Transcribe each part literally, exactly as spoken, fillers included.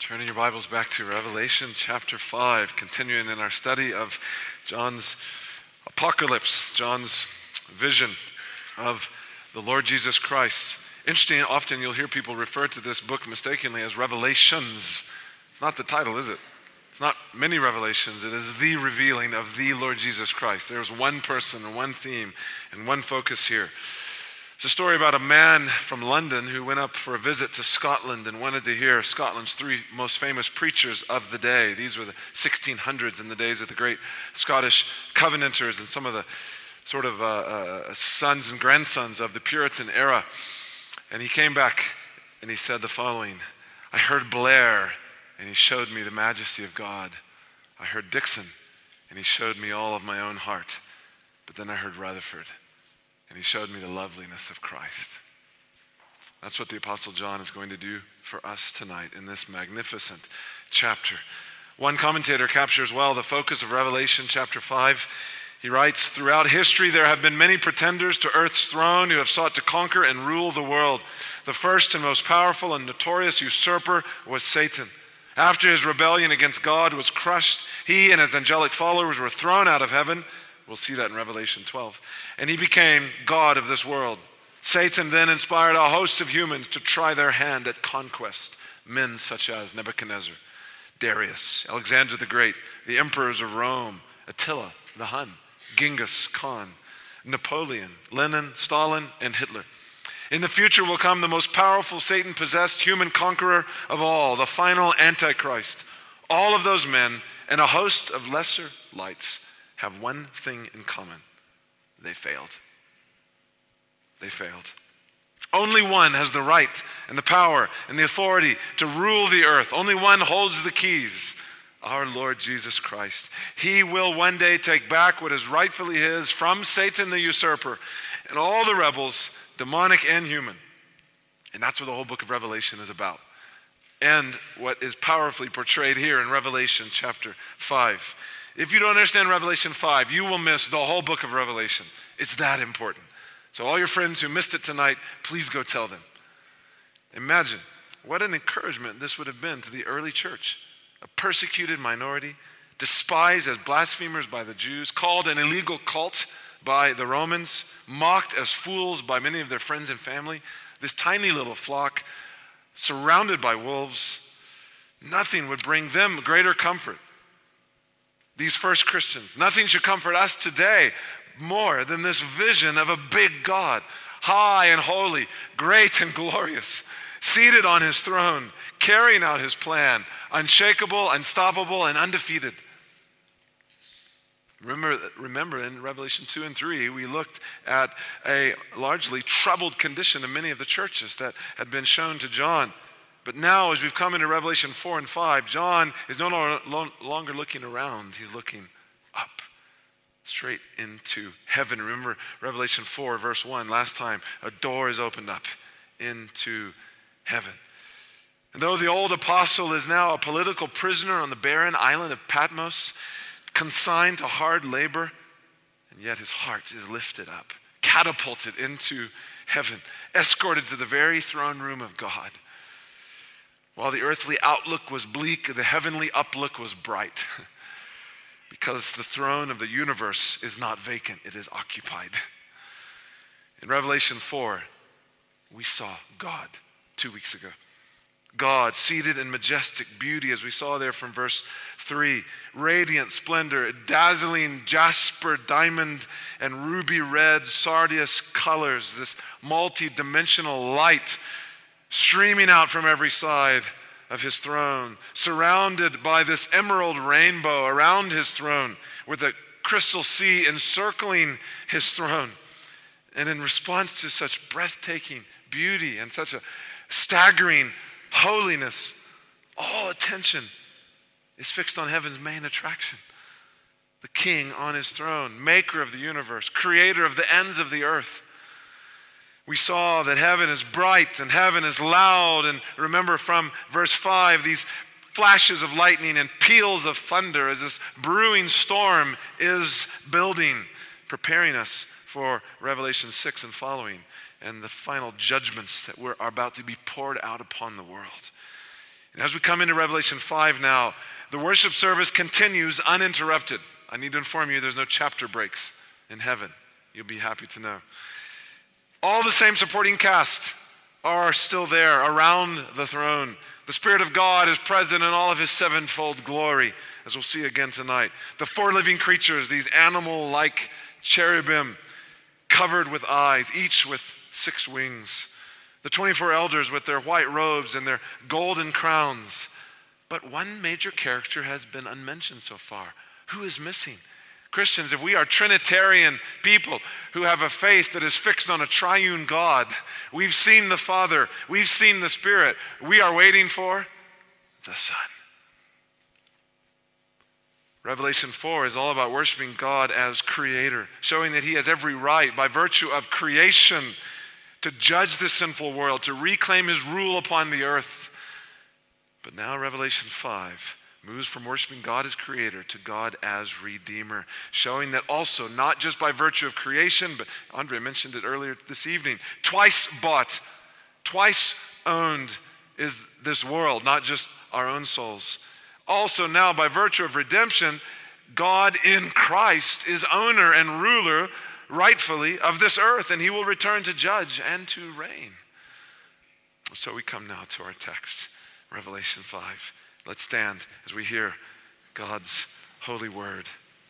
Turning your Bibles back to Revelation chapter five, continuing in our study of John's apocalypse, John's vision of the Lord Jesus Christ. Interesting, often you'll hear people refer to this book mistakenly as Revelations. It's not the title, is it? It's not many revelations. It is the revealing of the Lord Jesus Christ. There's one person and one theme and one focus here. It's a story about a man from London who went up for a visit to Scotland and wanted to hear Scotland's three most famous preachers of the day. These were the sixteen hundreds in the days of the great Scottish Covenanters and some of the sort of uh, uh, sons and grandsons of the Puritan era. And he came back and he said the following: I heard Blair and he showed me the majesty of God. I heard Dixon and he showed me all of my own heart. But then I heard Rutherford and he showed me the loveliness of Christ. That's what the Apostle John is going to do for us tonight in this magnificent chapter. One commentator captures well the focus of Revelation chapter five. He writes, throughout history there have been many pretenders to earth's throne who have sought to conquer and rule the world. The first and most powerful and notorious usurper was Satan. After his rebellion against God was crushed, he and his angelic followers were thrown out of heaven. We'll see that in Revelation twelve. And he became God of this world. Satan then inspired a host of humans to try their hand at conquest. Men such as Nebuchadnezzar, Darius, Alexander the Great, the emperors of Rome, Attila the Hun, Genghis Khan, Napoleon, Lenin, Stalin, and Hitler. In the future will come the most powerful Satan-possessed human conqueror of all, the final Antichrist. All of those men and a host of lesser lights have one thing in common. They failed. They failed. Only one has the right and the power and the authority to rule the earth. Only one holds the keys. Our Lord Jesus Christ. He will one day take back what is rightfully his from Satan the usurper and all the rebels, demonic and human. And that's what the whole book of Revelation is about. And what is powerfully portrayed here in Revelation chapter five. If you don't understand Revelation five, you will miss the whole book of Revelation. It's that important. So all your friends who missed it tonight, please go tell them. Imagine what an encouragement this would have been to the early church. A persecuted minority, despised as blasphemers by the Jews, called an illegal cult by the Romans, mocked as fools by many of their friends and family. This tiny little flock, surrounded by wolves, nothing would bring them greater comfort. These first Christians, nothing should comfort us today more than this vision of a big God, high and holy, great and glorious, seated on his throne, carrying out his plan, unshakable, unstoppable, and undefeated. Remember, remember in Revelation two and three, we looked at a largely troubled condition of many of the churches that had been shown to John. But now, as we've come into Revelation four and five, John is no longer looking around. He's looking up, straight into heaven. Remember Revelation four, verse one, last time, a door is opened up into heaven. And though the old apostle is now a political prisoner on the barren island of Patmos, consigned to hard labor, and yet his heart is lifted up, catapulted into heaven, escorted to the very throne room of God. While the earthly outlook was bleak, the heavenly uplook was bright. Because the throne of the universe is not vacant, it is occupied. In Revelation four, we saw God two weeks ago. God seated in majestic beauty, as we saw there from verse three. Radiant splendor, dazzling jasper, diamond, and ruby red sardius colors. This multi-dimensional light streaming out from every side of his throne, surrounded by this emerald rainbow around his throne, with a crystal sea encircling his throne. And in response to such breathtaking beauty and such a staggering holiness, all attention is fixed on heaven's main attraction. The King on his throne, maker of the universe, creator of the ends of the earth. We saw that heaven is bright and heaven is loud. And remember from verse five, these flashes of lightning and peals of thunder as this brewing storm is building, preparing us for Revelation six and following, and the final judgments that were, are about to be poured out upon the world. And as we come into Revelation five now, the worship service continues uninterrupted. I need to inform you there's no chapter breaks in heaven. You'll be happy to know. All the same supporting cast are still there around the throne. The Spirit of God is present in all of his sevenfold glory, as we'll see again tonight. The four living creatures, these animal-like cherubim covered with eyes, each with six wings. The twenty-four elders with their white robes and their golden crowns. But one major character has been unmentioned so far. Who is missing? Christians, if we are Trinitarian people who have a faith that is fixed on a triune God, we've seen the Father, we've seen the Spirit, we are waiting for the Son. Revelation four is all about worshiping God as creator, showing that he has every right by virtue of creation to judge the sinful world, to reclaim his rule upon the earth. But now Revelation five moves from worshiping God as creator to God as redeemer, showing that also, not just by virtue of creation, but Andre mentioned it earlier this evening, twice bought, twice owned is this world, not just our own souls. Also now, by virtue of redemption, God in Christ is owner and ruler rightfully of this earth, and he will return to judge and to reign. So we come now to our text, Revelation five. Let's stand as we hear God's holy word.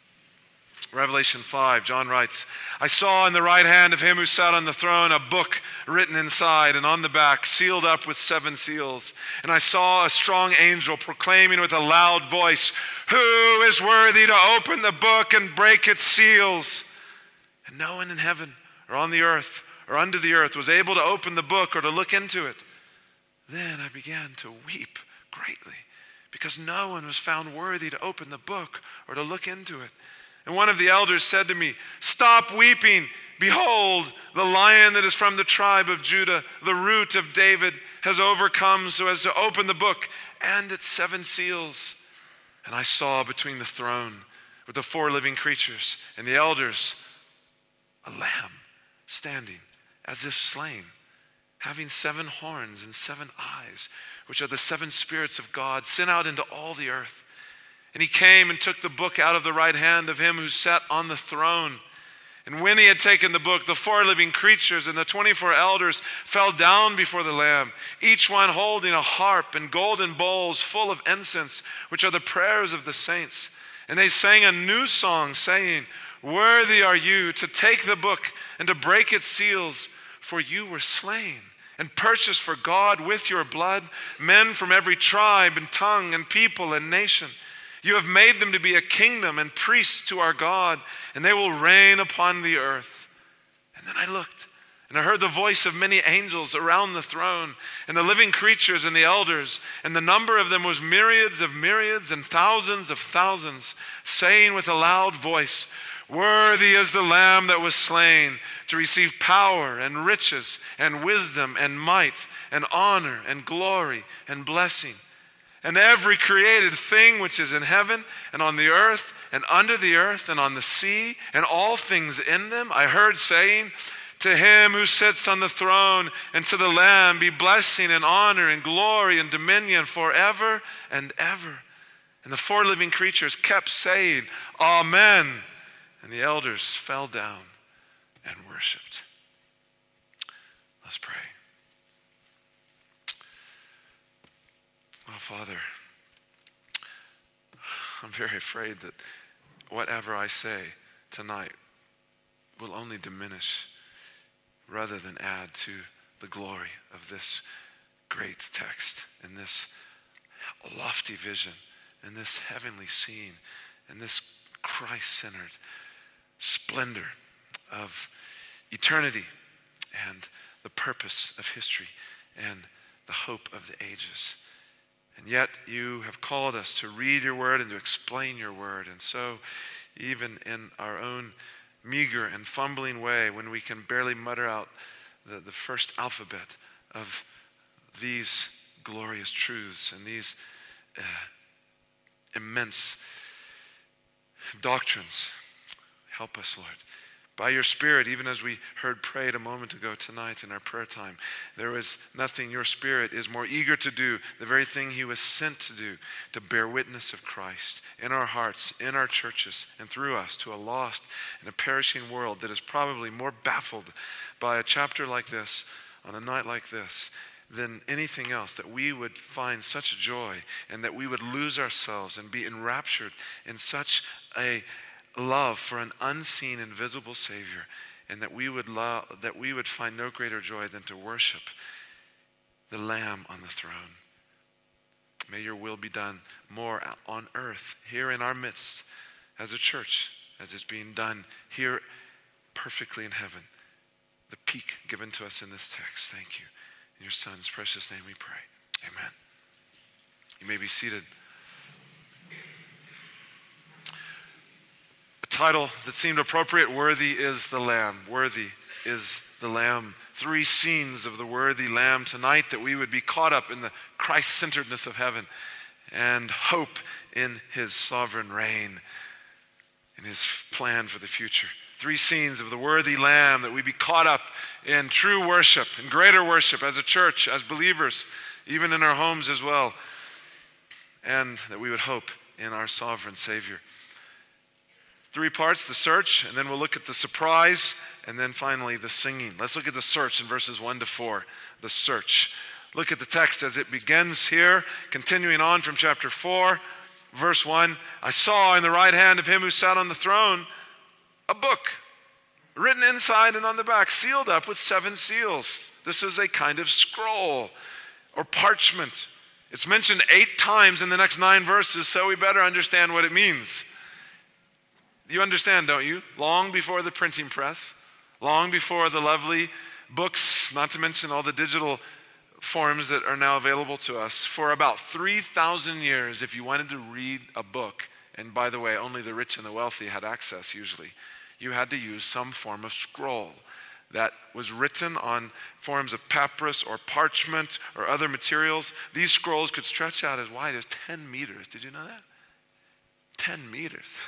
Revelation five, John writes, I saw in the right hand of him who sat on the throne a book written inside and on the back, sealed up with seven seals. And I saw a strong angel proclaiming with a loud voice, who is worthy to open the book and break its seals? And no one in heaven or on the earth or under the earth was able to open the book or to look into it. Then I began to weep greatly, because no one was found worthy to open the book or to look into it. And one of the elders said to me, stop weeping. Behold, the Lion that is from the tribe of Judah, the Root of David, has overcome so as to open the book and its seven seals. And I saw between the throne with the four living creatures and the elders a lamb standing as if slain, having seven horns and seven eyes, which are the seven spirits of God sent out into all the earth. And he came and took the book out of the right hand of him who sat on the throne. And when he had taken the book, the four living creatures and the twenty-four elders fell down before the Lamb, each one holding a harp and golden bowls full of incense, which are the prayers of the saints. And they sang a new song, saying, worthy are you to take the book and to break its seals, for you were slain and purchased for God with your blood men from every tribe and tongue and people and nation. You have made them to be a kingdom and priests to our God, and they will reign upon the earth. And then I looked, and I heard the voice of many angels around the throne, and the living creatures and the elders, and the number of them was myriads of myriads and thousands of thousands, saying with a loud voice, worthy is the Lamb that was slain to receive power and riches and wisdom and might and honor and glory and blessing. And every created thing which is in heaven and on the earth and under the earth and on the sea and all things in them, I heard saying, to him who sits on the throne and to the Lamb be blessing and honor and glory and dominion forever and ever. And the four living creatures kept saying, Amen. And the elders fell down and worshiped. Let's pray. Oh, Father, I'm very afraid that whatever I say tonight will only diminish rather than add to the glory of this great text and this lofty vision and this heavenly scene and this Christ-centered splendor of eternity and the purpose of history and the hope of the ages. And yet you have called us to read your word and to explain your word. And so even in our own meager and fumbling way, when we can barely mutter out the, the first alphabet of these glorious truths and these uh, immense doctrines, help us, Lord. By your Spirit, even as we heard prayed a moment ago tonight in our prayer time, there is nothing your Spirit is more eager to do, the very thing he was sent to do, to bear witness of Christ in our hearts, in our churches, and through us to a lost and a perishing world that is probably more baffled by a chapter like this, on a night like this, than anything else, that we would find such joy and that we would lose ourselves and be enraptured in such a love for an unseen, invisible Savior, and that we would love, that we would find no greater joy than to worship the Lamb on the throne. May your will be done more on earth, here in our midst, as a church, as is being done here perfectly in heaven. The peak given to us in this text. Thank you. In your Son's precious name we pray. Amen. You may be seated. Title that seemed appropriate, Worthy is the Lamb. Worthy is the Lamb. Three scenes of the worthy Lamb tonight, that we would be caught up in the Christ-centeredness of heaven and hope in his sovereign reign, in his plan for the future. Three scenes of the worthy Lamb, that we be caught up in true worship, in greater worship as a church, as believers, even in our homes as well, and that we would hope in our sovereign Savior. Three parts, the search, and then we'll look at the surprise, and then finally the singing. Let's look at the search in verses one to four. The search. Look at the text as it begins here, continuing on from chapter four, verse one. I saw in the right hand of him who sat on the throne a book, written inside and on the back, sealed up with seven seals. This is a kind of scroll or parchment. It's mentioned eight times in the next nine verses, so we better understand what it means. You understand, don't you? Long before the printing press, long before the lovely books, not to mention all the digital forms that are now available to us, for about three thousand years, if you wanted to read a book, and by the way, only the rich and the wealthy had access usually, you had to use some form of scroll that was written on forms of papyrus or parchment or other materials. These scrolls could stretch out as wide as ten meters. Did you know that? ten meters.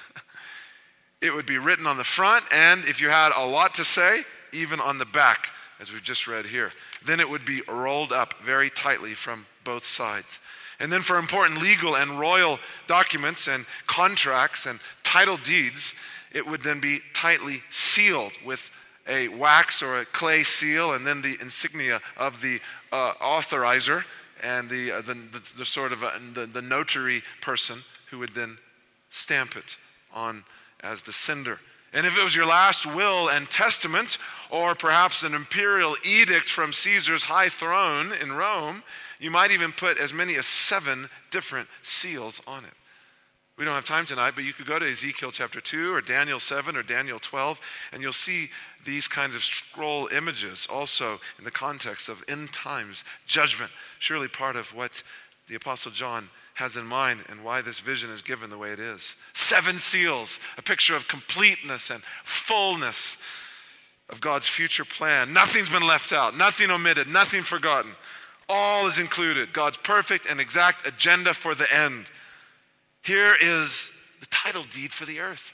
It would be written on the front, and if you had a lot to say, even on the back, as we've just read here. Then it would be rolled up very tightly from both sides. And then for important legal and royal documents and contracts and title deeds, it would then be tightly sealed with a wax or a clay seal, and then the insignia of the uh, authorizer and the, uh, the, the, the sort of uh, the, the notary person who would then stamp it on as the sender. And if it was your last will and testament, or perhaps an imperial edict from Caesar's high throne in Rome, you might even put as many as seven different seals on it. We don't have time tonight, but you could go to Ezekiel chapter two or Daniel seven or Daniel twelve, and you'll see these kinds of scroll images also in the context of end times judgment. Surely part of what the Apostle John has in mind and why this vision is given the way it is. Seven seals, a picture of completeness and fullness of God's future plan. Nothing's been left out, nothing omitted, nothing forgotten. All is included. God's perfect and exact agenda for the end. Here is the title deed for the earth.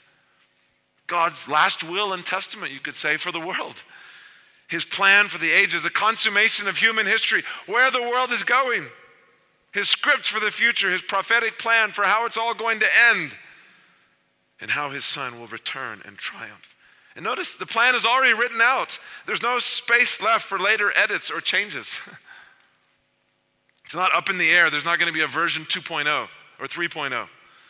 God's last will and testament, you could say, for the world. His plan for the ages, the consummation of human history, where the world is going. His script for the future, his prophetic plan for how it's all going to end, and how his son will return and triumph. And notice the plan is already written out. There's no space left for later edits or changes. It's not up in the air. There's not going to be a version two point oh or three point oh.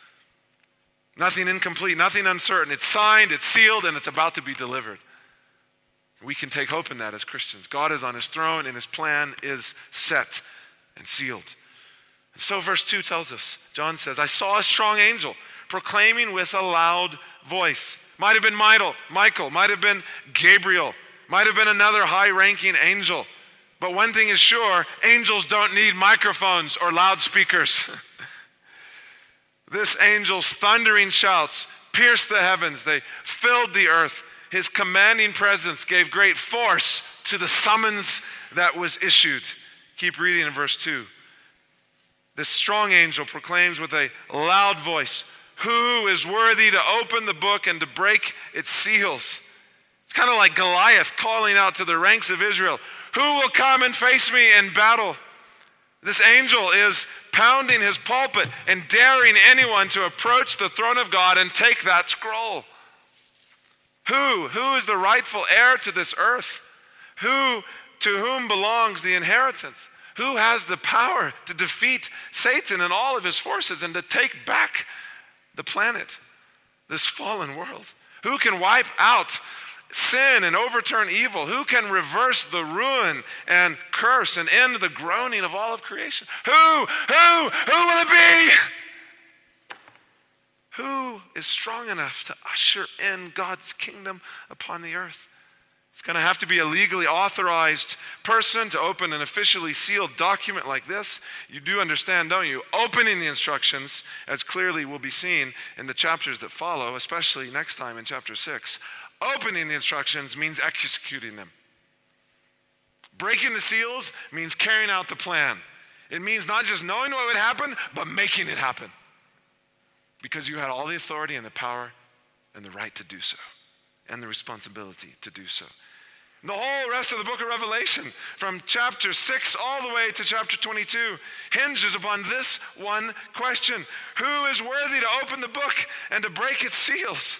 Nothing incomplete, nothing uncertain. It's signed, it's sealed, and it's about to be delivered. We can take hope in that as Christians. God is on his throne, and his plan is set and sealed. And so verse two tells us, John says, I saw a strong angel proclaiming with a loud voice. Might have been Michael, Michael, might have been Gabriel, might have been another high-ranking angel. But one thing is sure, angels don't need microphones or loudspeakers. This angel's thundering shouts pierced the heavens. They filled the earth. His commanding presence gave great force to the summons that was issued. Keep reading in verse two. This strong angel proclaims with a loud voice, who is worthy to open the book and to break its seals? It's kind of like Goliath calling out to the ranks of Israel, who will come and face me in battle? This angel is pounding his pulpit and daring anyone to approach the throne of God and take that scroll. Who? Who is the rightful heir to this earth? Who, to whom belongs the inheritance? Who has the power to defeat Satan and all of his forces and to take back the planet, this fallen world? Who can wipe out sin and overturn evil? Who can reverse the ruin and curse and end the groaning of all of creation? Who? Who? Who will it be? Who is strong enough to usher in God's kingdom upon the earth? It's going to have to be a legally authorized person to open an officially sealed document like this. You do understand, don't you? Opening the instructions, as clearly will be seen in the chapters that follow, especially next time in chapter six. Opening the instructions means executing them. Breaking the seals means carrying out the plan. It means not just knowing what would happen, but making it happen. Because you had all the authority and the power and the right to do so, and the responsibility to do so. The whole rest of the book of Revelation, from chapter six all the way to chapter twenty-two, hinges upon this one question: who is worthy to open the book and to break its seals?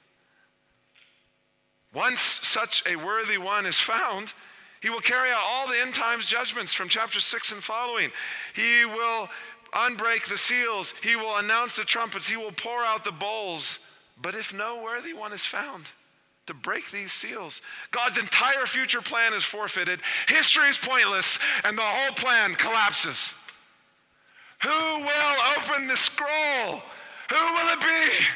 Once such a worthy one is found, he will carry out all the end times judgments from chapter six and following. He will unbreak the seals. He will announce the trumpets. He will pour out the bowls. But if no worthy one is found to break these seals, God's entire future plan is forfeited. History is pointless, and the whole plan collapses. Who will open the scroll? Who will it be?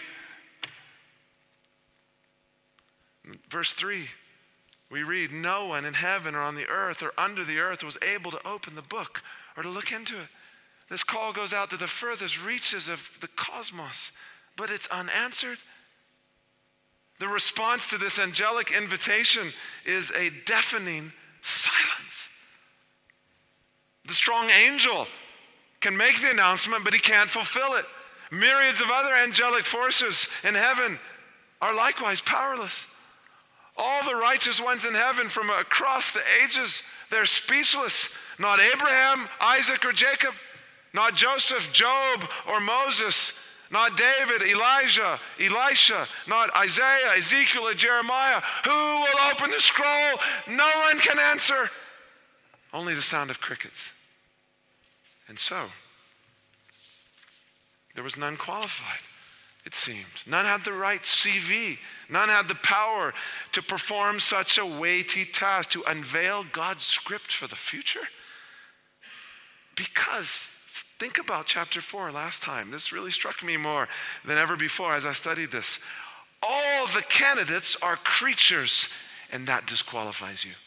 Verse three, we read, no one in heaven or on the earth or under the earth was able to open the book or to look into it. This call goes out to the furthest reaches of the cosmos, but it's unanswered. The response to this angelic invitation is a deafening silence. The strong angel can make the announcement, but he can't fulfill it. Myriads of other angelic forces in heaven are likewise powerless. All the righteous ones in heaven from across the ages, they're speechless. Not Abraham, Isaac, or Jacob. Not Joseph, Job, or Moses. Not David, Elijah, Elisha. Not Isaiah, Ezekiel, or Jeremiah. Who will open the scroll? No one can answer. Only the sound of crickets. And so, there was none qualified, it seemed. None had the right C V. None had the power to perform such a weighty task, to unveil God's script for the future. Because, think about chapter four last time. This really struck me more than ever before as I studied this. All the candidates are creatures, and that disqualifies you.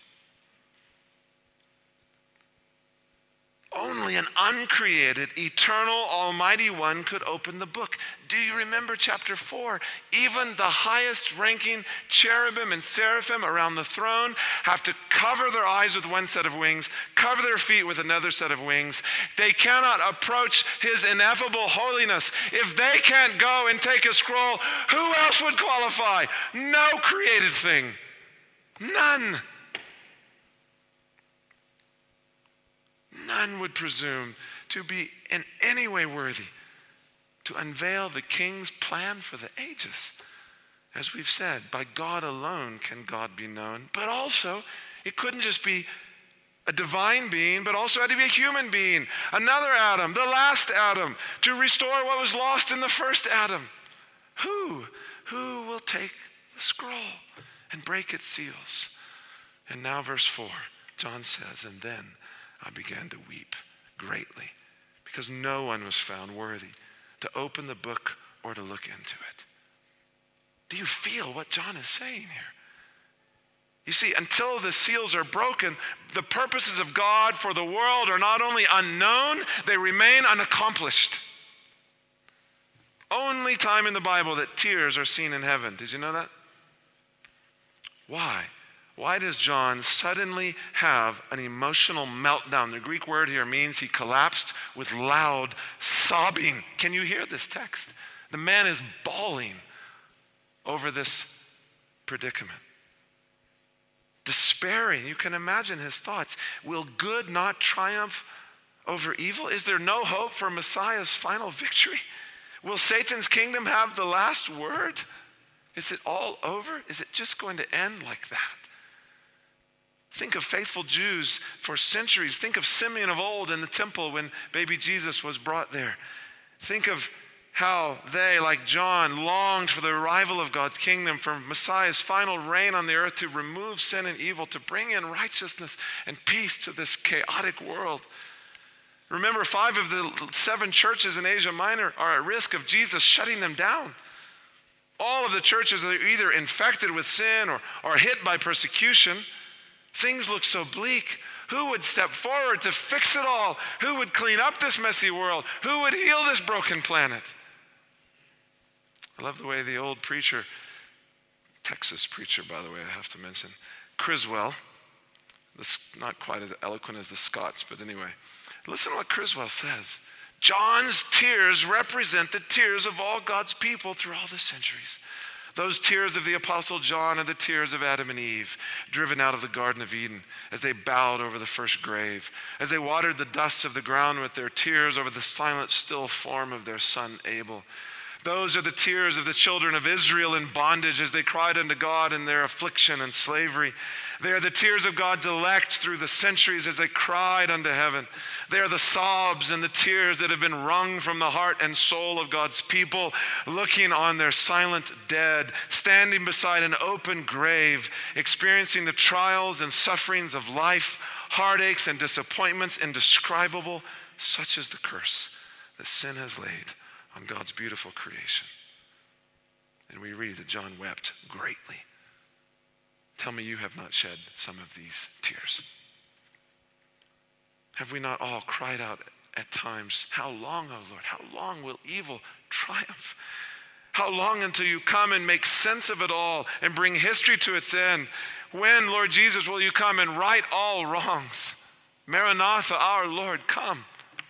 Only an uncreated, eternal, almighty one could open the book. Do you remember chapter four? Even the highest ranking cherubim and seraphim around the throne have to cover their eyes with one set of wings, cover their feet with another set of wings. They cannot approach his ineffable holiness. If they can't go and take a scroll, who else would qualify? No created thing. None. None would presume to be in any way worthy to unveil the king's plan for the ages. As we've said, by God alone can God be known. But also, it couldn't just be a divine being, but also had to be a human being. Another Adam, the last Adam, to restore what was lost in the first Adam. Who? Who will take the scroll and break its seals? And now verse four, John says, and then I began to weep greatly because no one was found worthy to open the book or to look into it. Do you feel what John is saying here? You see, until the seals are broken, the purposes of God for the world are not only unknown, they remain unaccomplished. Only time in the Bible that tears are seen in heaven. Did you know that? Why? Why does John suddenly have an emotional meltdown? The Greek word here means he collapsed with loud sobbing. Can you hear this text? The man is bawling over this predicament. despairing. You can imagine his thoughts. Will good not triumph over evil? Is there no hope for Messiah's final victory? Will Satan's kingdom have the last word? Is it all over? Is it just going to end like that? Think of faithful Jews for centuries. Think of Simeon of old in the temple when baby Jesus was brought there. Think of how they, like John, longed for the arrival of God's kingdom, for Messiah's final reign on the earth to remove sin and evil, to bring in righteousness and peace to this chaotic world. Remember, five of the seven churches in Asia Minor are at risk of Jesus shutting them down. All of the churches are either infected with sin or are hit by persecution. Things look so bleak. Who would step forward to fix it all? Who would clean up this messy world? Who would heal this broken planet? I love the way the old preacher, Texas preacher, by the way, I have to mention, Criswell, this, not quite as eloquent as the Scots, but anyway, listen to what Criswell says. John's tears represent the tears of all God's people through all the centuries. Those tears of the Apostle John are the tears of Adam and Eve, driven out of the Garden of Eden as they bowed over the first grave, as they watered the dust of the ground with their tears over the silent, still form of their son Abel. Those are the tears of the children of Israel in bondage as they cried unto God in their affliction and slavery. They are the tears of God's elect through the centuries as they cried unto heaven. They are the sobs and the tears that have been wrung from the heart and soul of God's people, looking on their silent dead, standing beside an open grave, experiencing the trials and sufferings of life, heartaches and disappointments indescribable, such is the curse that sin has laid on God's beautiful creation. And we read that John wept greatly. Tell me you have not shed some of these tears. Have we not all cried out at times, how long, O Lord, how long will evil triumph? How long until you come and make sense of it all and bring history to its end? When, Lord Jesus, will you come and right all wrongs? Maranatha, our Lord, come.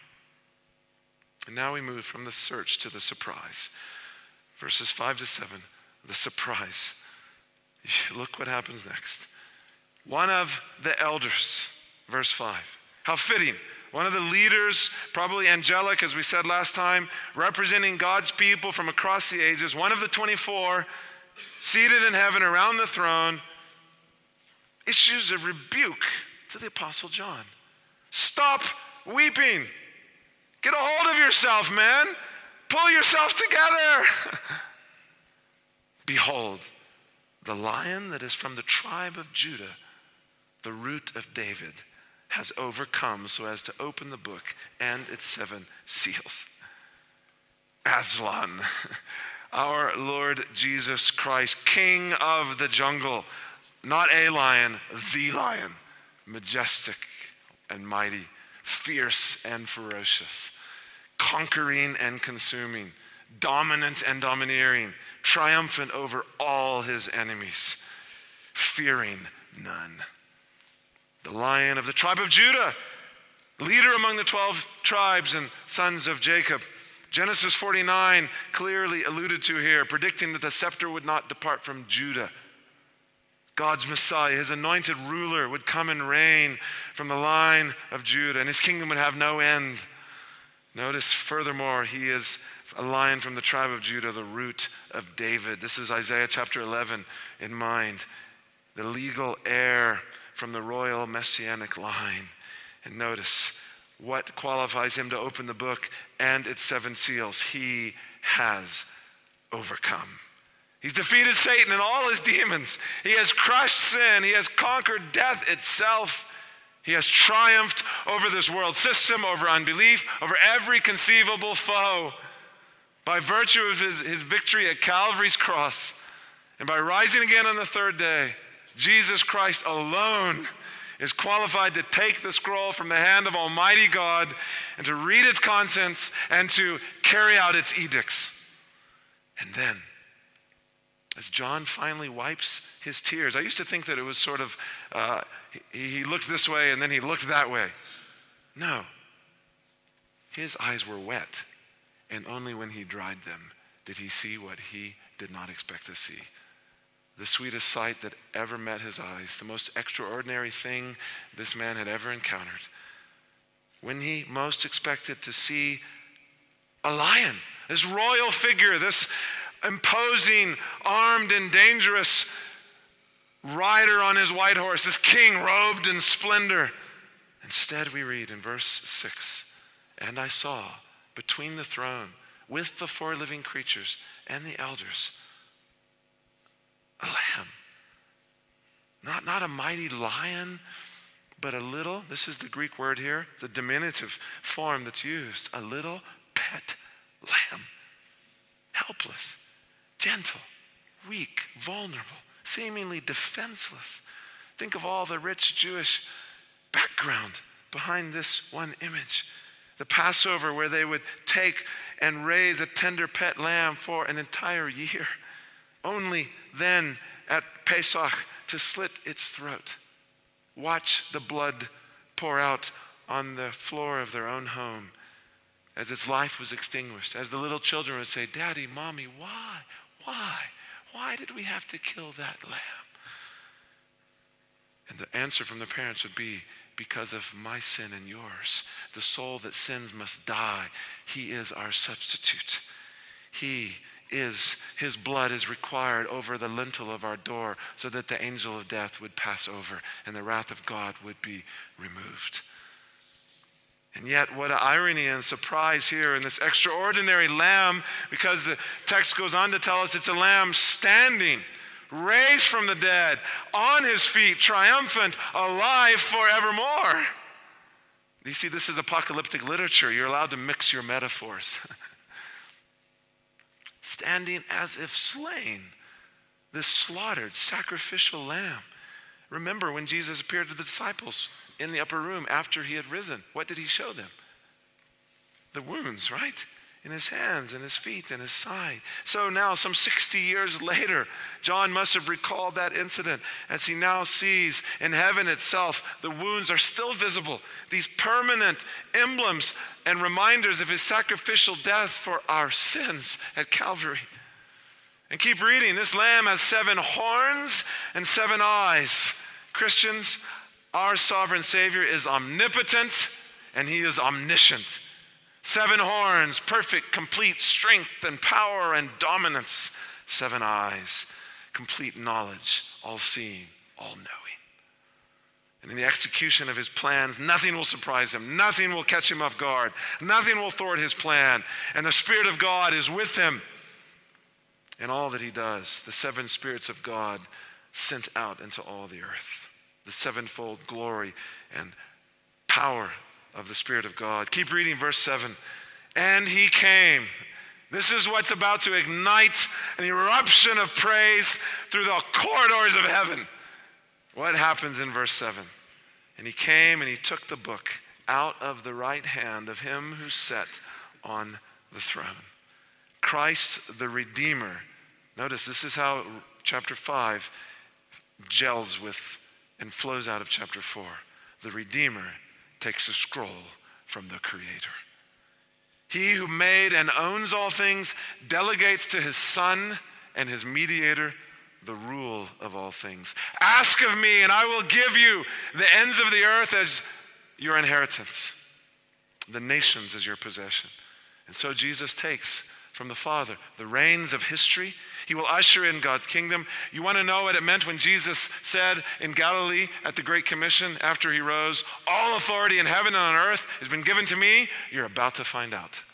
And now we move from the search to the surprise. Verses five to seven, the surprise. Look what happens next. One of the elders, verse five. How fitting. One of the leaders, probably angelic, as we said last time, representing God's people from across the ages. One of the twenty-four, seated in heaven around the throne, issues a rebuke to the Apostle John. Stop weeping. Get a hold of yourself, man. Pull yourself together. Behold, the Lion that is from the tribe of Judah, the root of David, has overcome so as to open the book and its seven seals. Aslan, our Lord Jesus Christ, King of the jungle, not a lion, the lion, majestic and mighty, fierce and ferocious, conquering and consuming, dominant and domineering, triumphant over all his enemies, fearing none. The Lion of the tribe of Judah, leader among the twelve tribes and sons of Jacob. Genesis forty-nine clearly alluded to here, predicting that the scepter would not depart from Judah. God's Messiah, his anointed ruler, would come and reign from the line of Judah, and his kingdom would have no end. Notice, furthermore, he is a lion from the tribe of Judah, the root of David. This is Isaiah chapter eleven in mind. The legal heir from the royal messianic line. And notice what qualifies him to open the book and its seven seals. He has overcome. He's defeated Satan and all his demons. He has crushed sin. He has conquered death itself. He has triumphed over this world system, over unbelief, over every conceivable foe. By virtue of his, his victory at Calvary's cross, and by rising again on the third day, Jesus Christ alone is qualified to take the scroll from the hand of Almighty God and to read its contents and to carry out its edicts. And then, as John finally wipes his tears, I used to think that it was sort of, uh, he, he looked this way and then he looked that way. No. His eyes were wet, and only when he dried them did he see what he did not expect to see. the sweetest sight that ever met his eyes, the most extraordinary thing this man had ever encountered. When he most expected to see a lion, this royal figure, this imposing, armed and dangerous rider on his white horse, this king robed in splendor. Instead, we read in verse six, and I saw between the throne with the four living creatures and the elders a lamb. Not, not a mighty lion, but a little, this is the Greek word here, the diminutive form that's used, a little pet lamb. Helpless, gentle, weak, vulnerable, seemingly defenseless. Think of all the rich Jewish background behind this one image. The Passover, where they would take and raise a tender pet lamb for an entire year, only then at Pesach to slit its throat. Watch the blood pour out on the floor of their own home as its life was extinguished, as the little children would say, Daddy, Mommy, why? Why? Why did we have to kill that lamb? And the answer from the parents would be, because of my sin and yours. The soul that sins must die. He is our substitute. He is, his blood is required over the lintel of our door so that the angel of death would pass over and the wrath of God would be removed. And yet, what an irony and surprise here in this extraordinary lamb, because the text goes on to tell us it's a lamb standing, raised from the dead, on his feet, triumphant, alive forevermore. You see, this is apocalyptic literature. You're allowed to mix your metaphors. Standing as if slain, this slaughtered, sacrificial lamb. Remember when Jesus appeared to the disciples in the upper room after he had risen, what did he show them? The wounds, right? In his hands and his feet and his side. So now, some sixty years later, John must have recalled that incident as he now sees in heaven itself, the wounds are still visible. These permanent emblems and reminders of his sacrificial death for our sins at Calvary. And keep reading. This lamb has seven horns and seven eyes. Christians, our sovereign Savior is omnipotent and he is omniscient. Seven horns, perfect, complete strength and power and dominance. Seven eyes, complete knowledge, all-seeing, all-knowing. And in the execution of his plans, nothing will surprise him. Nothing will catch him off guard. Nothing will thwart his plan. And the Spirit of God is with him in all that he does. The seven spirits of God sent out into all the earth. The sevenfold glory and power of the Spirit of God. Keep reading verse seven. And he came. This is what's about to ignite an eruption of praise through the corridors of heaven. What happens in verse seven? And he came and he took the book out of the right hand of him who sat on the throne. Christ the Redeemer. Notice this is how chapter five gels with and flows out of chapter four. The Redeemer takes a scroll from the Creator. He who made and owns all things delegates to his Son and his mediator the rule of all things. Ask of me and I will give you the ends of the earth as your inheritance, the nations as your possession. And so Jesus takes from the Father the reins of history. He will usher in God's kingdom. You want to know what it meant when Jesus said in Galilee at the Great Commission after he rose, all authority in heaven and on earth has been given to me? You're about to find out.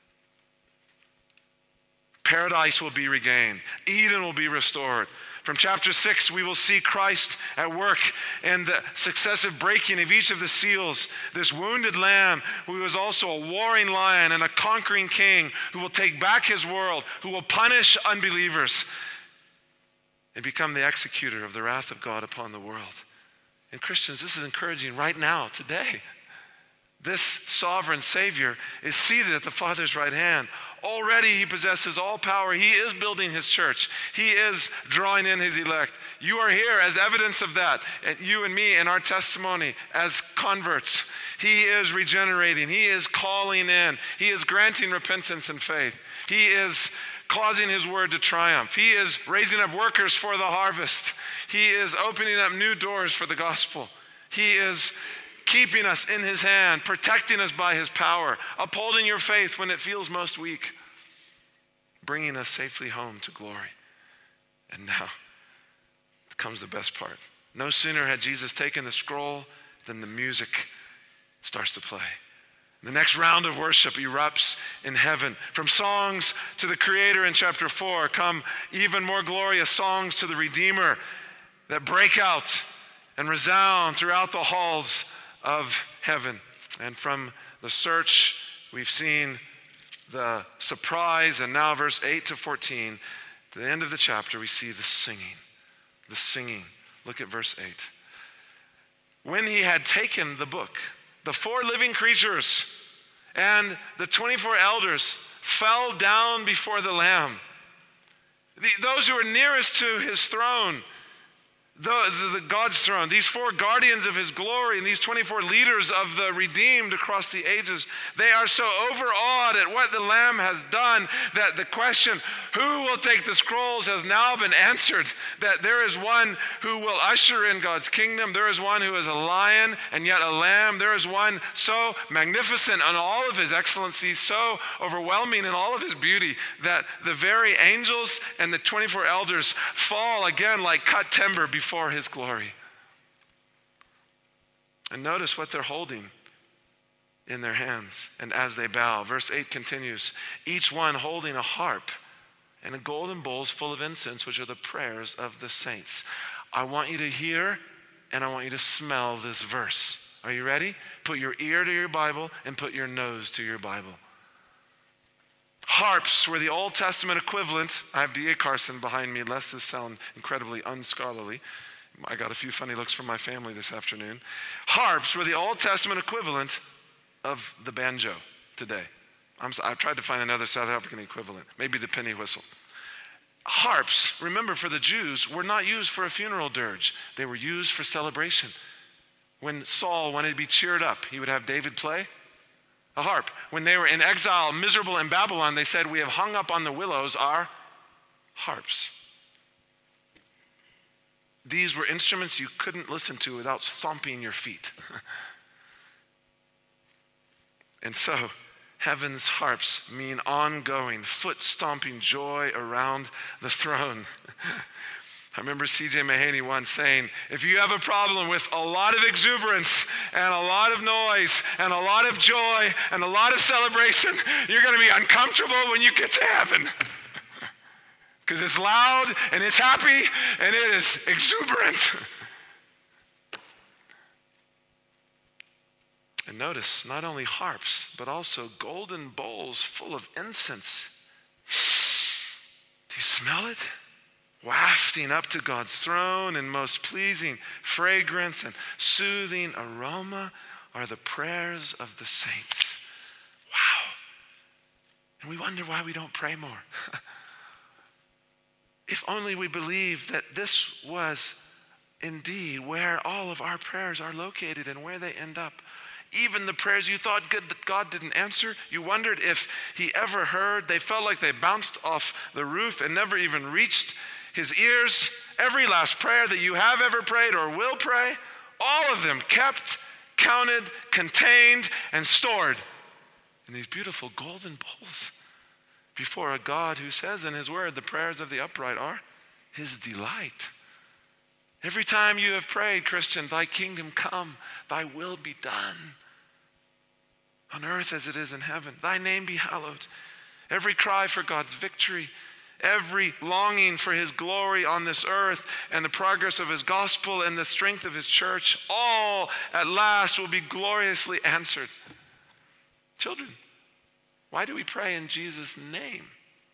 Paradise will be regained. Eden will be restored. From chapter six, we will see Christ at work in the successive breaking of each of the seals. This wounded lamb who was also a warring lion and a conquering king who will take back his world, who will punish unbelievers and become the executor of the wrath of God upon the world. And Christians, this is encouraging right now, today. This sovereign Savior is seated at the Father's right hand. Already he possesses all power. He is building his church. He is drawing in his elect. You are here as evidence of that. And you and me in our testimony as converts. He is regenerating. He is calling in. He is granting repentance and faith. He is causing his word to triumph. He is raising up workers for the harvest. He is opening up new doors for the gospel. He is keeping us in his hand, protecting us by his power, upholding your faith when it feels most weak, bringing us safely home to glory. And now comes the best part. No sooner had Jesus taken the scroll than the music starts to play. The next round of worship erupts in heaven. From songs to the Creator in chapter four come even more glorious songs to the Redeemer that break out and resound throughout the halls of heaven. And from the search, we've seen the surprise, and now verse eight to fourteen, at the end of the chapter, we see the singing. The singing. Look at verse eight. When he had taken the book, the four living creatures and the twenty-four elders fell down before the Lamb. The, those who were nearest to his throne, the, the, the God's throne, these four guardians of his glory and these twenty-four leaders of the redeemed across the ages, they are so overawed at what the Lamb has done that the question, who will take the scrolls, has now been answered. That there is one who will usher in God's kingdom. There is one who is a lion and yet a lamb. There is one so magnificent in all of his excellency, so overwhelming in all of his beauty, that the very angels and the twenty-four elders fall again like cut timber before For his glory. And notice what they're holding in their hands. And as they bow, verse eight continues, each one holding a harp and a golden bowls full of incense, which are the prayers of the saints. I want you to hear and I want you to smell this verse. Are you ready? Put your ear to your Bible and put your nose to your Bible. Harps were the Old Testament equivalent. I have D A Carson behind me, lest this sound incredibly unscholarly. I got a few funny looks from my family this afternoon. Harps were the Old Testament equivalent of the banjo today. I'm, I've tried to find another South African equivalent, maybe the penny whistle. Harps, remember, for the Jews, were not used for a funeral dirge. They were used for celebration. When Saul wanted to be cheered up, he would have David play a harp. When they were in exile, miserable in Babylon, they said, we have hung up on the willows our harps. These were instruments you couldn't listen to without stomping your feet. And so, heaven's harps mean ongoing, foot-stomping joy around the throne. I remember C J Mahaney once saying, if you have a problem with a lot of exuberance and a lot of noise and a lot of joy and a lot of celebration, you're going to be uncomfortable when you get to heaven. Because it's loud and it's happy and it is exuberant. And notice, not only harps, but also golden bowls full of incense. Do you smell it? Wafting up to God's throne in most pleasing fragrance and soothing aroma are the prayers of the saints. Wow. And we wonder why we don't pray more. If only we believed that this was indeed where all of our prayers are located and where they end up. Even the prayers you thought good that God didn't answer, you wondered if he ever heard. They felt like they bounced off the roof and never even reached his ears. Every last prayer that you have ever prayed or will pray, all of them kept, counted, contained, and stored in these beautiful golden bowls before a God who says in his word, the prayers of the upright are his delight. Every time you have prayed, Christian, thy kingdom come, thy will be done on earth as it is in heaven. Thy name be hallowed. Every cry for God's victory, every longing for his glory on this earth and the progress of his gospel and the strength of his church, all at last will be gloriously answered. Children, why do we pray in Jesus' name?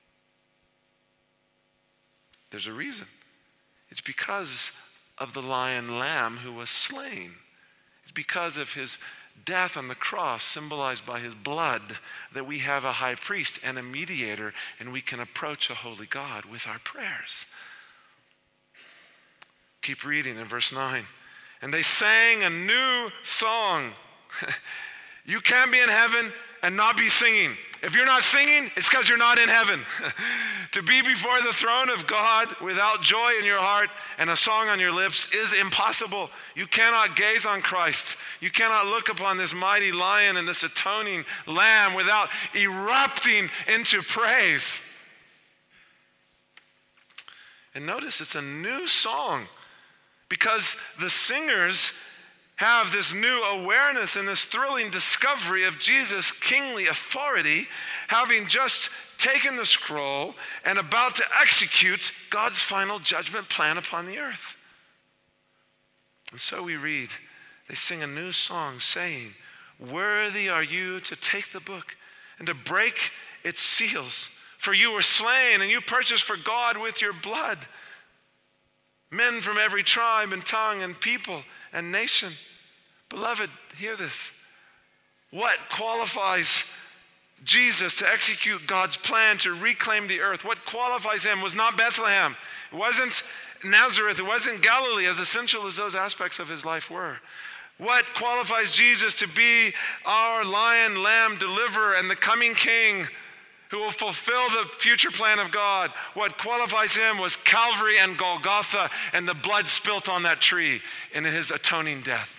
There's a reason. It's because of the lion lamb who was slain. It's because of his death on the cross, symbolized by his blood, that we have a high priest and a mediator, and we can approach a holy God with our prayers. Keep reading in verse nine. And they sang a new song. You can't be in heaven and not be singing. If you're not singing, it's because you're not in heaven. To be before the throne of God without joy in your heart and a song on your lips is impossible. You cannot gaze on Christ. You cannot look upon this mighty lion and this atoning lamb without erupting into praise. And notice it's a new song because the singers have this new awareness and this thrilling discovery of Jesus' kingly authority, having just taken the scroll and about to execute God's final judgment plan upon the earth. And so we read, they sing a new song saying, "Worthy are you to take the book and to break its seals. For you were slain and you purchased for God with your blood men from every tribe and tongue and people and nation." Beloved, hear this. What qualifies Jesus to execute God's plan to reclaim the earth? What qualifies him was not Bethlehem. It wasn't Nazareth. It wasn't Galilee, as essential as those aspects of his life were. What qualifies Jesus to be our lion, lamb, deliverer, and the coming king who will fulfill the future plan of God? What qualifies him was Calvary and Golgotha and the blood spilt on that tree in his atoning death.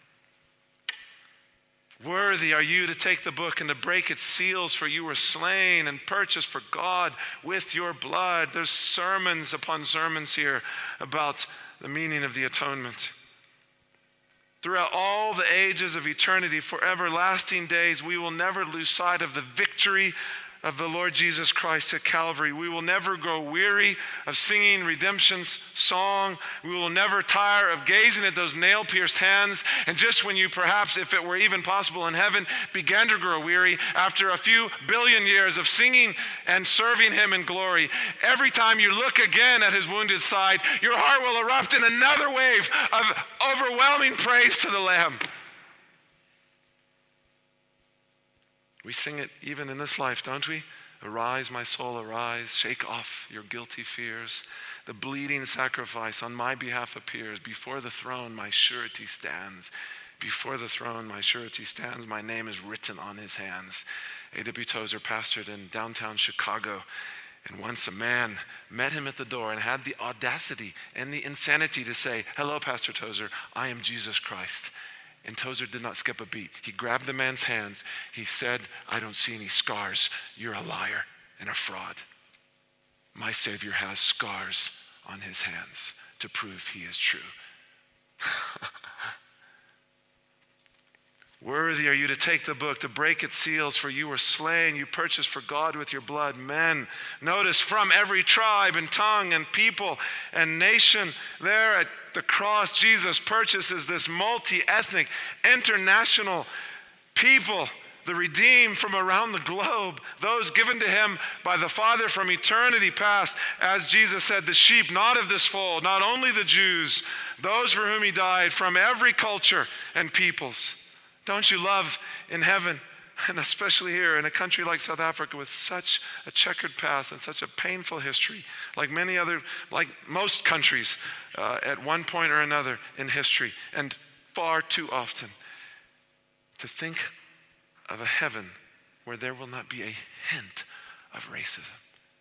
Worthy are you to take the book and to break its seals, for you were slain and purchased for God with your blood. There's sermons upon sermons here about the meaning of the atonement. Throughout all the ages of eternity, for everlasting days, we will never lose sight of the victory of the Lord Jesus Christ at Calvary. We will never grow weary of singing redemption's song. We will never tire of gazing at those nail-pierced hands. And just when you perhaps, if it were even possible in heaven, began to grow weary after a few billion years of singing and serving him in glory, every time you look again at his wounded side, your heart will erupt in another wave of overwhelming praise to the Lamb. We sing it even in this life, don't we? Arise, my soul, arise. Shake off your guilty fears. The bleeding sacrifice on my behalf appears. Before the throne, my surety stands. Before the throne, my surety stands. My name is written on his hands. A W Tozer pastored in downtown Chicago. And once a man met him at the door and had the audacity and the insanity to say, "Hello, Pastor Tozer, I am Jesus Christ." And Tozer did not skip a beat. He grabbed the man's hands. He said, "I don't see any scars. You're a liar and a fraud. My Savior has scars on his hands to prove he is true." Worthy are you to take the book, to break its seals, for you were slain. You purchased for God with your blood men. Notice, from every tribe and tongue and people and nation. There at the cross, Jesus purchases this multi-ethnic, international people, the redeemed from around the globe, those given to him by the Father from eternity past. As Jesus said, the sheep not of this fold, not only the Jews, those for whom he died, from every culture and peoples. Don't you love in heaven, and especially here in a country like South Africa with such a checkered past and such a painful history, like many other, like most countries uh, at one point or another in history, and far too often, to think of a heaven where there will not be a hint of racism.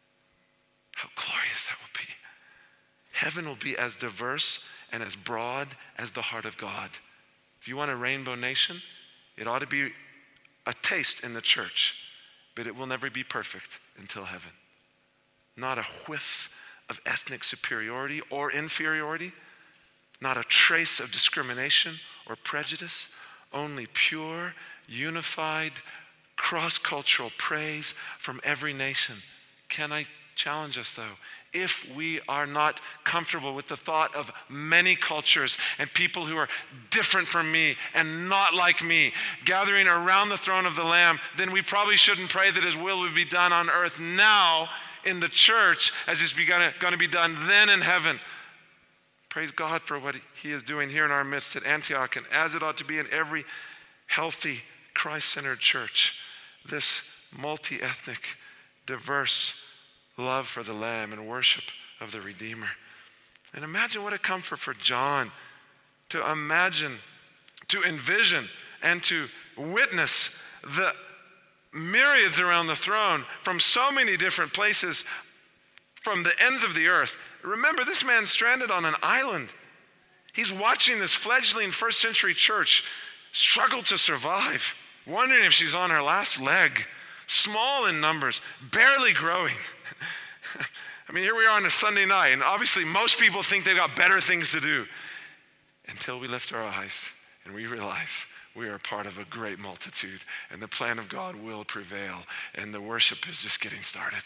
How glorious that will be. Heaven will be as diverse and as broad as the heart of God. If you want a rainbow nation, it ought to be a taste in the church, but it will never be perfect until heaven. Not a whiff of ethnic superiority or inferiority, not a trace of discrimination or prejudice, only pure, unified, cross-cultural praise from every nation. Can I challenge us, though? If we are not comfortable with the thought of many cultures and people who are different from me and not like me gathering around the throne of the Lamb, then we probably shouldn't pray that his will would be done on earth now in the church as it's going to be done then in heaven. Praise God for what he is doing here in our midst at Antioch, and as it ought to be in every healthy, Christ-centered church. This multi-ethnic, diverse love for the Lamb and worship of the Redeemer. And imagine what a comfort for John to imagine, to envision, and to witness the myriads around the throne from so many different places, from the ends of the earth. Remember, this man's stranded on an island. He's watching this fledgling first century church struggle to survive, wondering if she's on her last leg, small in numbers, barely growing. I mean, here we are on a Sunday night, and obviously most people think they've got better things to do until we lift our eyes and we realize we are part of a great multitude, and the plan of God will prevail, and the worship is just getting started.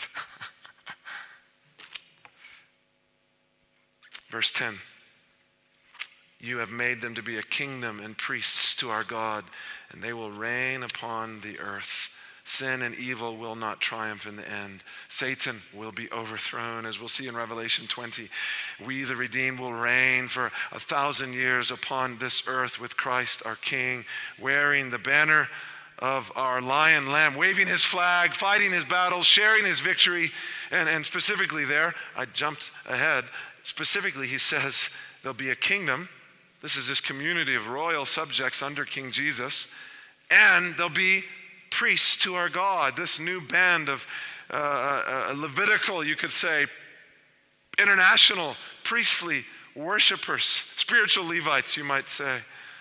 Verse ten. You have made them to be a kingdom and priests to our God, and they will reign upon the earth. Sin and evil will not triumph in the end. Satan will be overthrown, as we'll see in Revelation twenty. We, the redeemed, will reign for a thousand years upon this earth with Christ our King, wearing the banner of our lion lamb, waving his flag, fighting his battles, sharing his victory. And, and specifically there, I jumped ahead, specifically he says there'll be a kingdom. This is this community of royal subjects under King Jesus, and there'll be priests to our God, this new band of uh, uh, Levitical, you could say, international, priestly worshipers, spiritual Levites, you might say.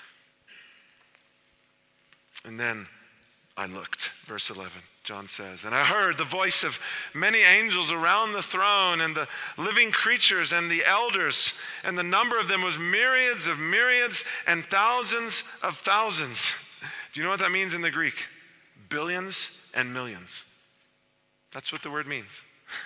And then I looked, verse eleven, John says, and I heard the voice of many angels around the throne and the living creatures and the elders, and the number of them was myriads of myriads and thousands of thousands. Do you know what that means in the Greek? Billions and millions. That's what the word means.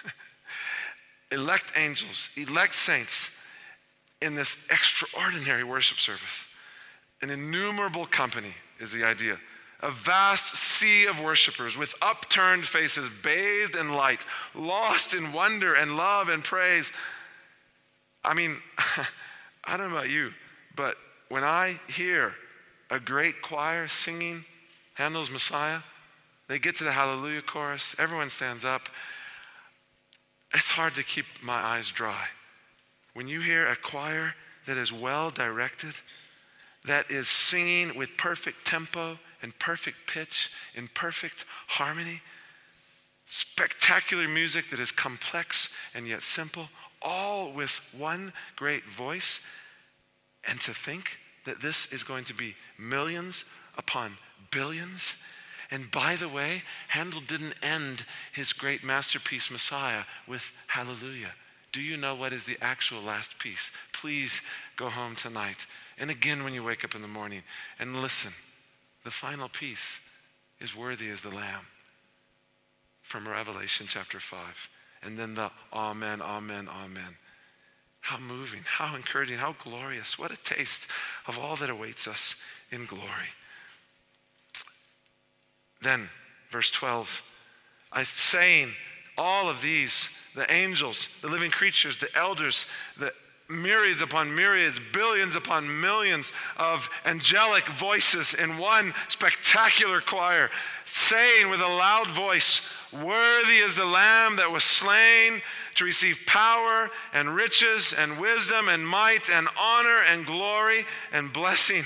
Elect angels, elect saints in this extraordinary worship service. An innumerable company is the idea. A vast sea of worshipers with upturned faces, bathed in light, lost in wonder and love and praise. I mean, I don't know about you, but when I hear a great choir singing Handel's Messiah, they get to the Hallelujah chorus, everyone stands up. It's hard to keep my eyes dry. When you hear a choir that is well directed, that is singing with perfect tempo and perfect pitch, in perfect harmony, spectacular music that is complex and yet simple, all with one great voice, and to think that this is going to be millions upon billions. And by the way, Handel didn't end his great masterpiece, Messiah, with Hallelujah. Do you know what is the actual last piece? Please go home tonight, and again when you wake up in the morning, and listen. The final piece is Worthy is the Lamb from Revelation chapter five. And then the Amen, Amen, Amen. How moving, how encouraging, how glorious. What a taste of all that awaits us in glory. Then, verse twelve, I saying all of these, the angels, the living creatures, the elders, the myriads upon myriads, billions upon millions of angelic voices in one spectacular choir, saying with a loud voice, worthy is the Lamb that was slain to receive power and riches and wisdom and might and honor and glory and blessing.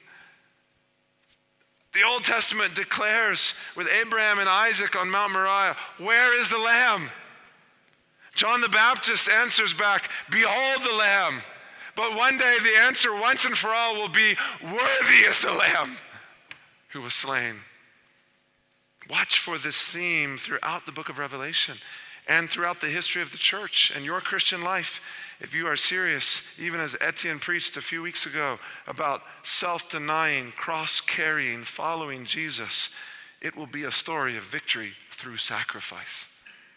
The Old Testament declares with Abraham and Isaac on Mount Moriah, where is the Lamb? John the Baptist answers back, behold the Lamb. But one day the answer once and for all will be, worthy is the Lamb who was slain. Watch for this theme throughout the book of Revelation and throughout the history of the church and your Christian life. If you are serious, even as Etienne preached a few weeks ago about self-denying, cross-carrying, following Jesus, it will be a story of victory through sacrifice.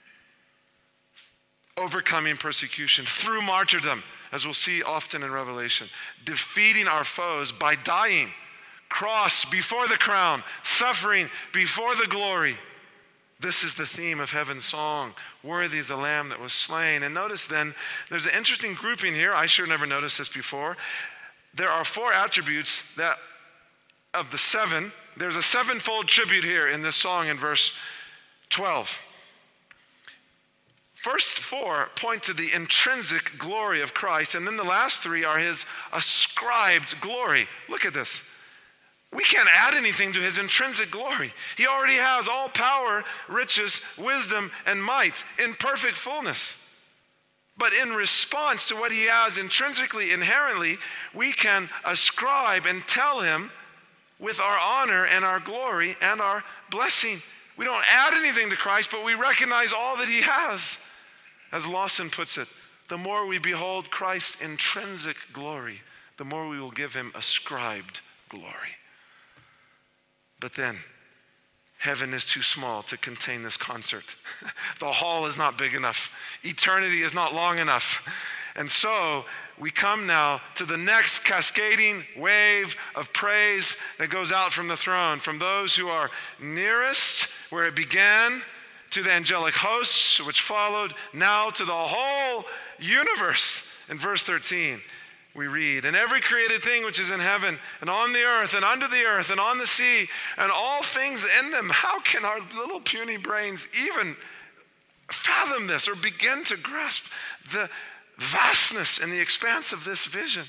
Overcoming persecution through martyrdom, as we'll see often in Revelation. Defeating our foes by dying. Cross before the crown. Suffering before the glory. This is the theme of heaven's song. Worthy is the Lamb that was slain. And notice then, there's an interesting grouping here. I sure never noticed this before. There are four attributes that of the seven. There's a sevenfold tribute here in this song in verse twelve. First four point to the intrinsic glory of Christ, and then the last three are his ascribed glory. Look at this. We can't add anything to his intrinsic glory. He already has all power, riches, wisdom, and might in perfect fullness. But in response to what he has intrinsically, inherently, we can ascribe and tell him with our honor and our glory and our blessing. We don't add anything to Christ, but we recognize all that he has. As Lawson puts it, the more we behold Christ's intrinsic glory, the more we will give him ascribed glory. But then, heaven is too small to contain this concert. The hall is not big enough. Eternity is not long enough. And so, we come now to the next cascading wave of praise that goes out from the throne, from those who are nearest, where it began, to the angelic hosts, which followed, now to the whole universe. In verse thirteen, we read, and every created thing which is in heaven and on the earth and under the earth and on the sea and all things in them. How can our little puny brains even fathom this or begin to grasp the vastness and the expanse of this vision?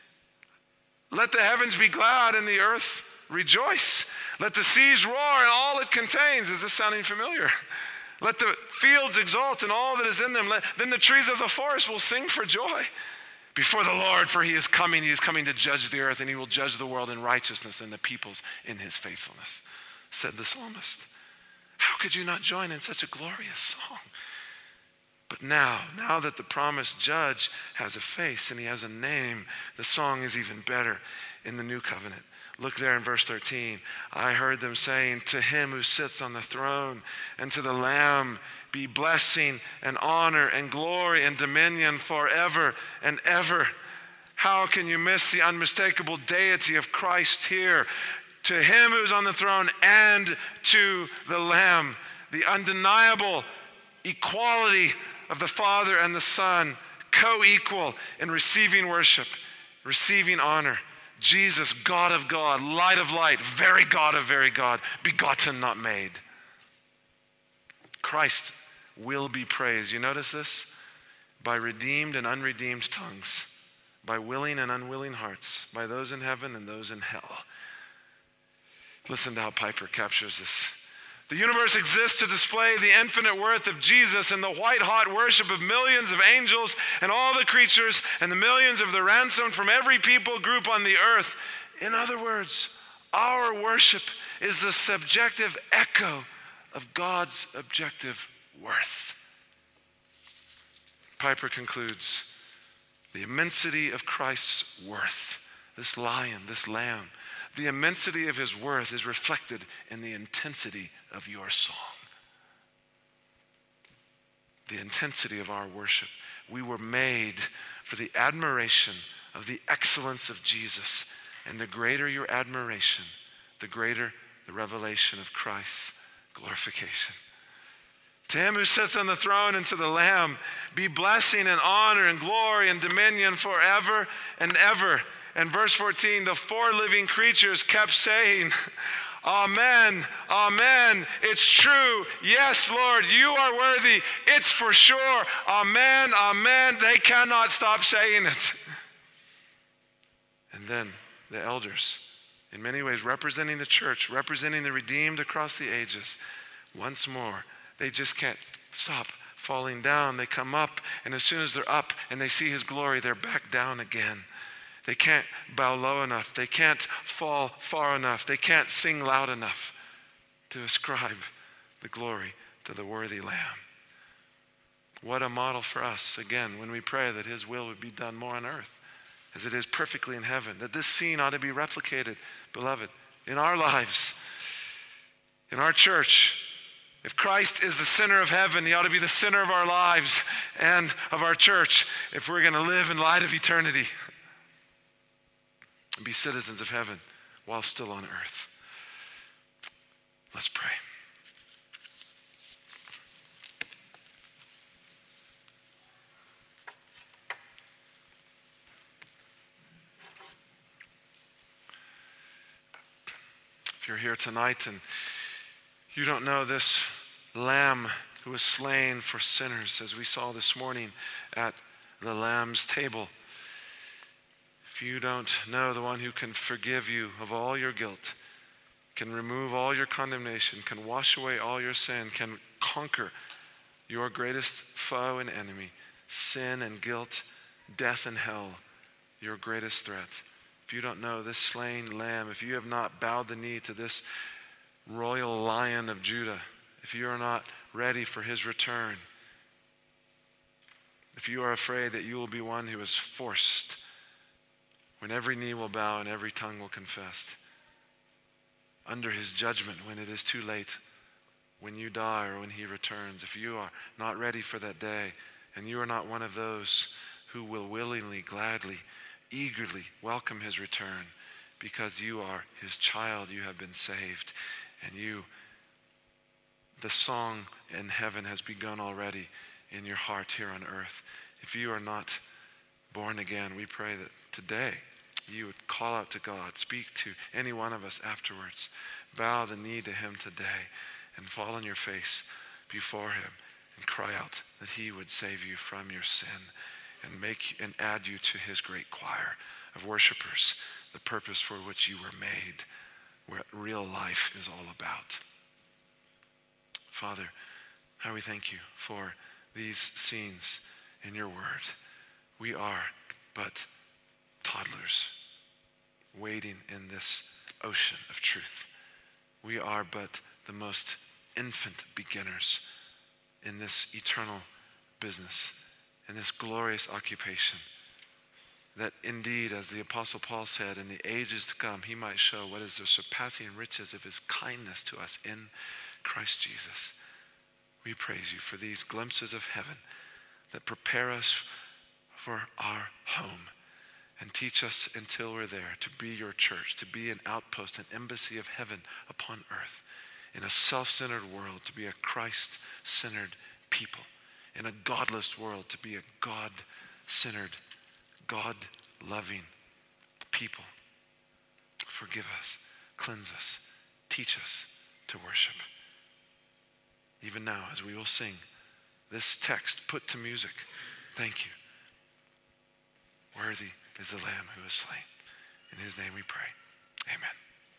Let the heavens be glad and the earth rejoice. Let the seas roar and all it contains. Is this sounding familiar? Let the fields exult and all that is in them. Let, then the trees of the forest will sing for joy before the Lord, for he is coming. He is coming to judge the earth, and he will judge the world in righteousness and the peoples in his faithfulness, said the psalmist. How could you not join in such a glorious song? But now, now that the promised judge has a face and he has a name, the song is even better in the new covenant. Look there in verse thirteen. I heard them saying, to him who sits on the throne and to the Lamb be blessing and honor and glory and dominion forever and ever. How can you miss the unmistakable deity of Christ here? To him who's on the throne and to the Lamb, the undeniable equality of the Father and the Son, co-equal in receiving worship, receiving honor. Jesus, God of God, light of light, very God of very God, begotten, not made. Christ will be praised. You notice this? By redeemed and unredeemed tongues, by willing and unwilling hearts, by those in heaven and those in hell. Listen to how Piper captures this. The universe exists to display the infinite worth of Jesus and the white-hot worship of millions of angels and all the creatures and the millions of the ransomed from every people group on the earth. In other words, our worship is the subjective echo of God's objective worth. Piper concludes, the immensity of Christ's worth, this lion, this lamb, the immensity of his worth is reflected in the intensity of your song. The intensity of our worship. We were made for the admiration of the excellence of Jesus. And the greater your admiration, the greater the revelation of Christ's glorification. To him who sits on the throne and to the Lamb be blessing and honor and glory and dominion forever and ever. And verse fourteen, the four living creatures kept saying, Amen, amen, it's true. Yes, Lord, you are worthy. It's for sure. Amen, amen. They cannot stop saying it. And then the elders, in many ways representing the church, representing the redeemed across the ages, once more, they just can't stop falling down. They come up, and as soon as they're up and they see his glory, they're back down again. They can't bow low enough. They can't fall far enough. They can't sing loud enough to ascribe the glory to the worthy Lamb. What a model for us, again, when we pray that his will would be done more on earth as it is perfectly in heaven. That this scene ought to be replicated, beloved, in our lives, in our church. If Christ is the center of heaven, he ought to be the center of our lives and of our church if we're going to live in light of eternity and be citizens of heaven while still on earth. Let's pray. If you're here tonight and you don't know this Lamb who was slain for sinners, as we saw this morning at the Lamb's table, if if you don't know the one who can forgive you of all your guilt, can remove all your condemnation, can wash away all your sin, can conquer your greatest foe and enemy, sin and guilt, death and hell, your greatest threat. If you don't know this slain lamb, if you have not bowed the knee to this royal Lion of Judah, if you are not ready for his return, if you are afraid that you will be one who is forced when every knee will bow and every tongue will confess, under his judgment when it is too late, when you die or when he returns, if you are not ready for that day and you are not one of those who will willingly, gladly, eagerly welcome his return because you are his child, you have been saved, and you, the song in heaven has begun already in your heart here on earth. If you are not born again, we pray that today you would call out to God, speak to any one of us afterwards, bow the knee to him today and fall on your face before him and cry out that he would save you from your sin and make and add you to his great choir of worshipers, the purpose for which you were made, what real life is all about. Father, how we thank you for these scenes in your word. We are but toddlers wading in this ocean of truth. We are but the most infant beginners in this eternal business, in this glorious occupation, that indeed, as the Apostle Paul said, in the ages to come, he might show what is the surpassing riches of his kindness to us in Christ Jesus. We praise you for these glimpses of heaven that prepare us for our home and teach us until we're there to be your church, to be an outpost, an embassy of heaven upon earth, in a self-centered world, to be a Christ-centered people, in a godless world, to be a God-centered, God-loving people. Forgive us, cleanse us, teach us to worship. Even now, as we will sing this text put to music, thank you. Worthy is the Lamb who is slain. In his name we pray. Amen.